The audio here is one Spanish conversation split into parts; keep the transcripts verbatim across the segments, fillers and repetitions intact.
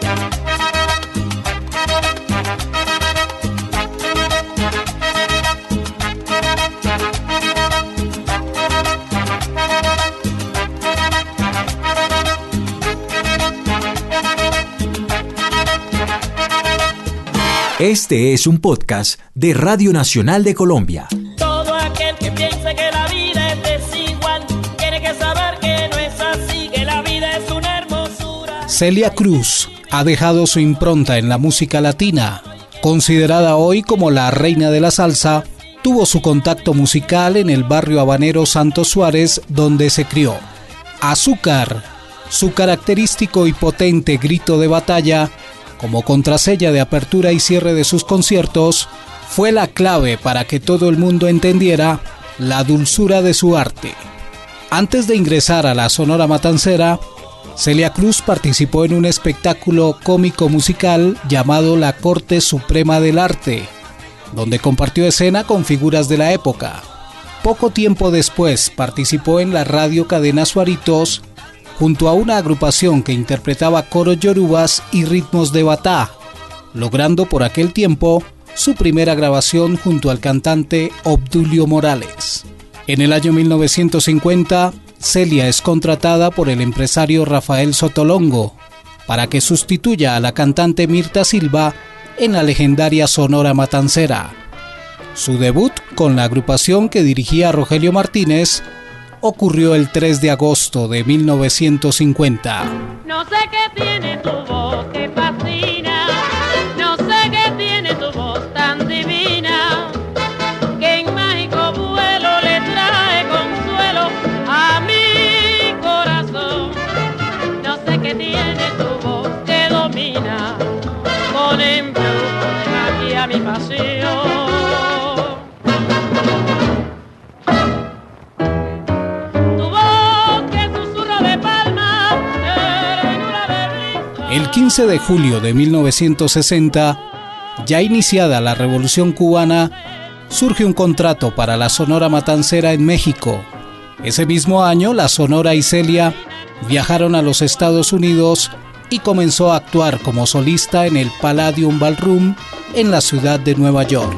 Este es un podcast de Radio Nacional de Colombia. Todo aquel que piense que la vida es desigual tiene que saber que no es así, que la vida es una hermosura. Celia Cruz ha dejado su impronta en la música latina. Considerada hoy como la reina de la salsa, tuvo su contacto musical en el barrio habanero Santos Suárez, donde se crió. Azúcar, su característico y potente grito de batalla, como contraseña de apertura y cierre de sus conciertos, fue la clave para que todo el mundo entendiera la dulzura de su arte. Antes de ingresar a la Sonora Matancera, Celia Cruz participó en un espectáculo cómico musical llamado La Corte Suprema del Arte, donde compartió escena con figuras de la época. Poco tiempo después participó en la radio Cadena Suaritos, junto a una agrupación que interpretaba coros yorubas y ritmos de batá, logrando por aquel tiempo su primera grabación junto al cantante Obdulio Morales. En el año mil novecientos cincuenta, Celia es contratada por el empresario Rafael Sotolongo para que sustituya a la cantante Mirta Silva en la legendaria Sonora Matancera. Su debut con la agrupación que dirigía Rogelio Martínez ocurrió el tres de agosto de mil novecientos cincuenta. No sé qué tiene tu voz que fascina, no sé qué tiene tu voz tan divina, que en mágico vuelo le trae consuelo a mi corazón. No sé qué tiene tu voz que domina, con embrujo aquí a mi pasión. El quince de julio de mil novecientos sesenta, ya iniciada la Revolución Cubana, surge un contrato para la Sonora Matancera en México. Ese mismo año, la Sonora y Celia viajaron a los Estados Unidos y comenzó a actuar como solista en el Palladium Ballroom en la ciudad de Nueva York.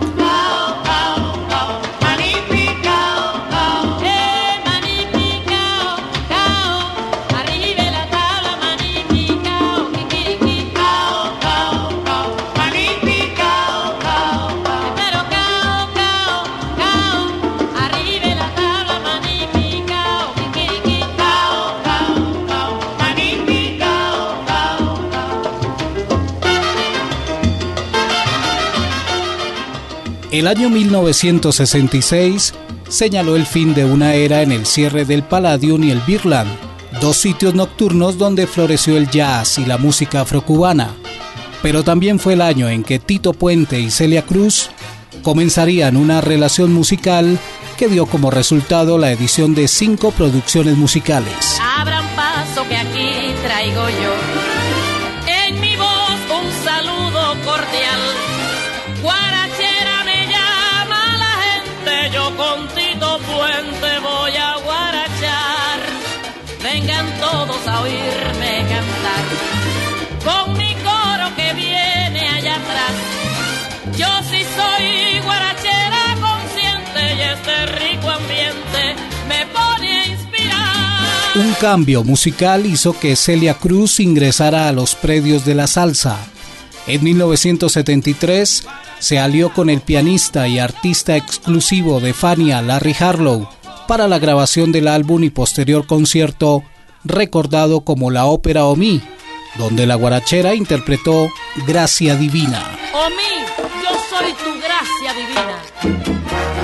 El año mil novecientos sesenta y seis señaló el fin de una era en el cierre del Palladium y el Birdland, dos sitios nocturnos donde floreció el jazz y la música afrocubana. Pero también fue el año en que Tito Puente y Celia Cruz comenzarían una relación musical que dio como resultado la edición de cinco producciones musicales. Abran paso que aquí traigo yo, en mi voz un saludo cordial. Guarachera me llama la gente, yo con Tito Puente voy a guarachar. Vengan todos a oírme cantar, con mi coro que viene allá atrás. Yo sí soy guarachera consciente y este rico ambiente me pone a inspirar. Un cambio musical hizo que Celia Cruz ingresara a los predios de la salsa. En mil novecientos setenta y tres se alió con el pianista y artista exclusivo de Fania, Larry Harlow, para la grabación del álbum y posterior concierto recordado como la ópera Omi, donde la guarachera interpretó Gracia Divina. Omi, yo soy tu gracia divina.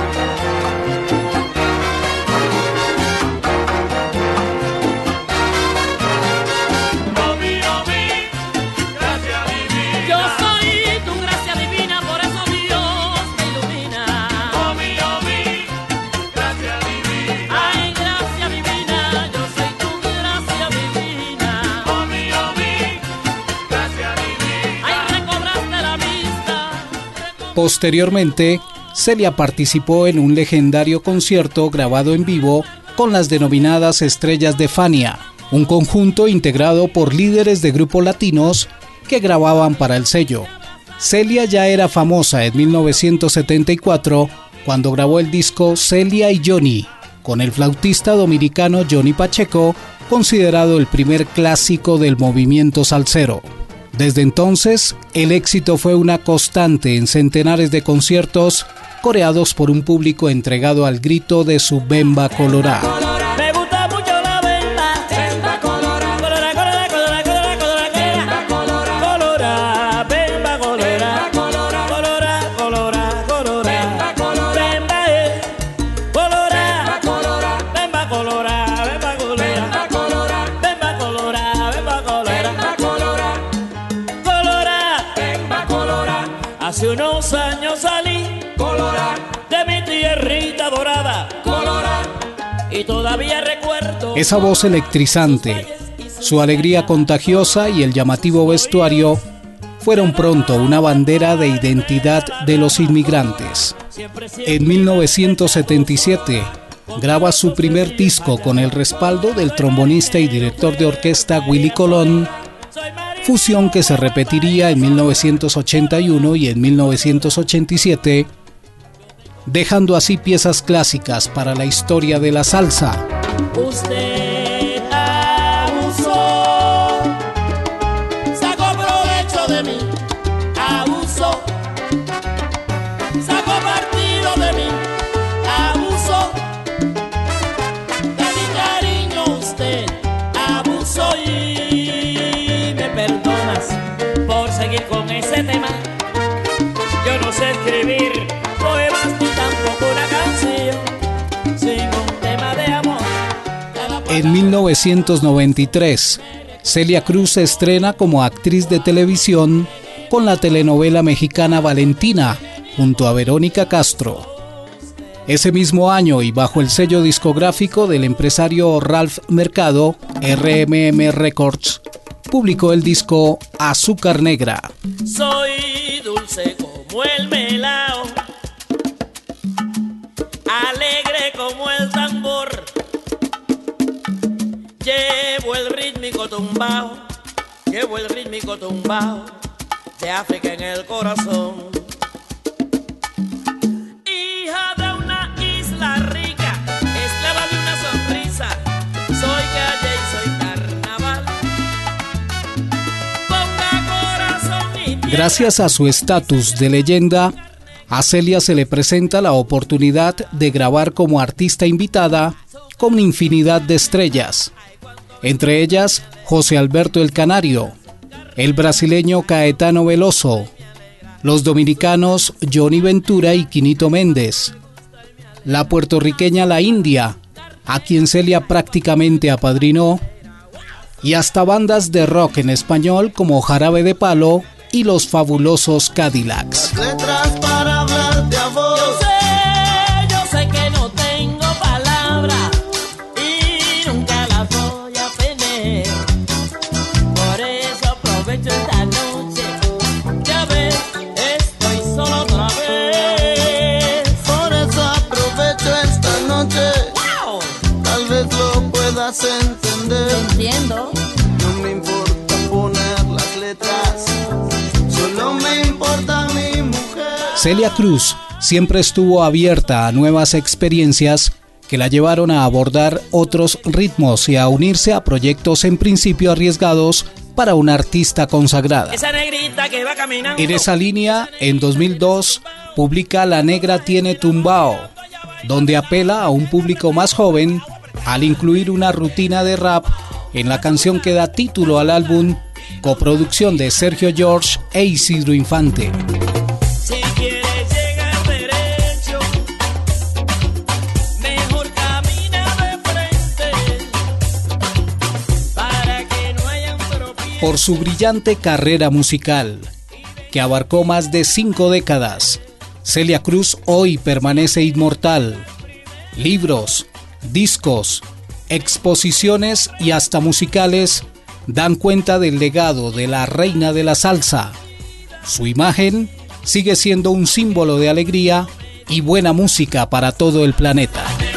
Posteriormente, Celia participó en un legendario concierto grabado en vivo con las denominadas Estrellas de Fania, un conjunto integrado por líderes de grupos latinos que grababan para el sello. Celia ya era famosa en mil novecientos setenta y cuatro cuando grabó el disco Celia y Johnny con el flautista dominicano Johnny Pacheco, considerado el primer clásico del movimiento salsero. Desde entonces, el éxito fue una constante en centenares de conciertos coreados por un público entregado al grito de su bemba colorá. Me gusta mucho la bemba, bemba colorá, colorá, colorá, colorá, colorá, colorá, colorá, bemba colorá, colorá, colorá, colorá, colorá, bemba es colorá, bemba colorá, bemba colorá, bemba colorá, bemba colorá, colorá, bemba colorá. Hace unos años salí colorá de mi tierrita dorada, colorá, y todavía recuerdo esa voz electrizante, su alegría contagiosa y el llamativo vestuario fueron pronto una bandera de identidad de los inmigrantes. En mil novecientos setenta y siete graba su primer disco con el respaldo del trombonista y director de orquesta Willy Colón, fusión que se repetiría en mil novecientos ochenta y uno y en mil novecientos ochenta y siete, dejando así piezas clásicas para la historia de la salsa. usted abusó, sacó provecho de mí, abusó, sacó partido de mí, abusó, de mi cariño usted abusó y me perdonas por seguir con ese tema. Yo no sé escribir poemas ni tampoco una canción sin un tema de amor. En mil novecientos noventa y tres, Celia Cruz se estrena como actriz de televisión con la telenovela mexicana Valentina, junto a Verónica Castro. Ese mismo año y bajo el sello discográfico del empresario Ralph Mercado, R M M Records, publicó el disco Azúcar Negra. Soy dulce como el melao, alegre como el tambor, llevo el rítmico tumbao, llevo el rítmico tumbao de África en el corazón. Hija de una isla rica, esclava de una sonrisa, soy calle y soy carnaval. Ponga corazón y tierra. Gracias a su estatus de leyenda, a Celia se le presenta la oportunidad de grabar como artista invitada con infinidad de estrellas, entre ellas José Alberto el Canario, el brasileño Caetano Veloso, los dominicanos Johnny Ventura y Quinito Méndez, la puertorriqueña La India, a quien Celia prácticamente apadrinó, y hasta bandas de rock en español como Jarabe de Palo y los fabulosos Cadillacs. Letras para hablar de amor. Yo sé, yo sé que no tengo palabra y nunca las voy a tener. Por eso aprovecho esta noche. Ya ves, estoy solo otra vez. Por eso aprovecho esta noche. ¡Wow! Tal vez lo puedas entender. Entiendo. No me importa poner las letras, solo me importa mi mujer. Celia Cruz siempre estuvo abierta a nuevas experiencias que la llevaron a abordar otros ritmos y a unirse a proyectos en principio arriesgados para una artista consagrada. Esa negrita que va caminando. En esa línea, en dos mil dos, publica La Negra Tiene Tumbao, donde apela a un público más joven al incluir una rutina de rap en la canción que da título al álbum, coproducción de Sergio George e Isidro Infante. Si quieres llegar derecho, mejor camina de frente para que no haya un tropiezo. Por su brillante carrera musical, que abarcó más de cinco décadas, Celia Cruz hoy permanece inmortal. Libros, discos, exposiciones y hasta musicales dan cuenta del legado de la reina de la salsa. Su imagen sigue siendo un símbolo de alegría y buena música para todo el planeta.